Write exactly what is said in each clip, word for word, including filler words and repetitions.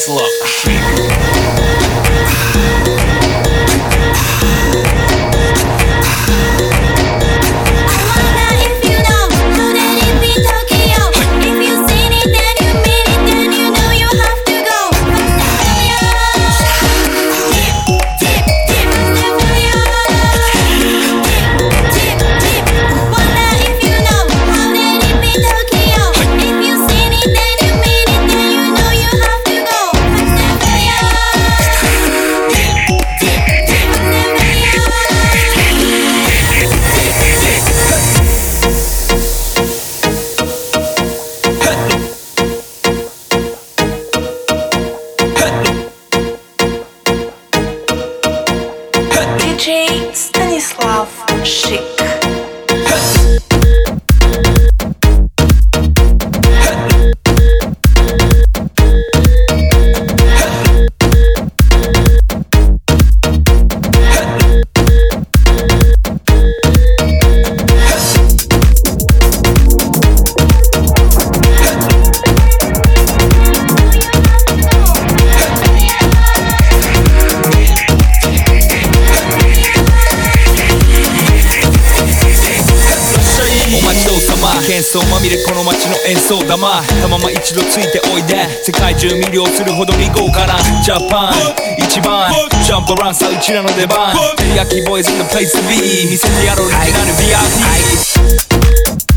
Stanisław Szyk. ди джей Stanisław Szyk. 喧騒まみれこの街の演奏玉たまま一度ついておいで世界中魅了するほどに豪華なジャパン一番ジャンプランさうちらの出番テリヤキボーイズ in the place to be 見せてやろうオリジナル ブイアイピー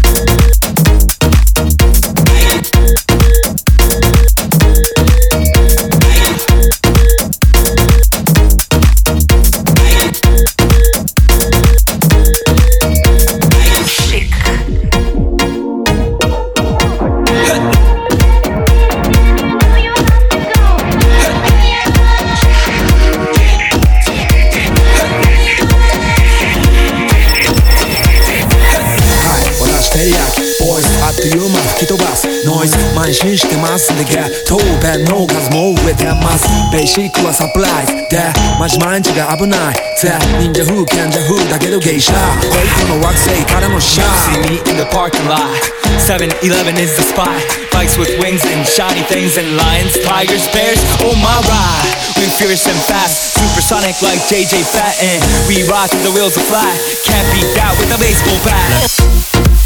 あっという間吹き飛ばすノイズ慢心してますんでゲット弁の数も増えてますベーシックはサプライズでマジ毎日が危ないぜ忍者風賢者風だけど芸者こいつの惑星からのシャー See me in the parking lot seven eleven is the spot Bikes with wings and shiny things and lions, tigers, bears, oh my ride We fierce and fast, supersonic like J J Fat And we ride till the wheels are flat Can't beat that with a baseball bat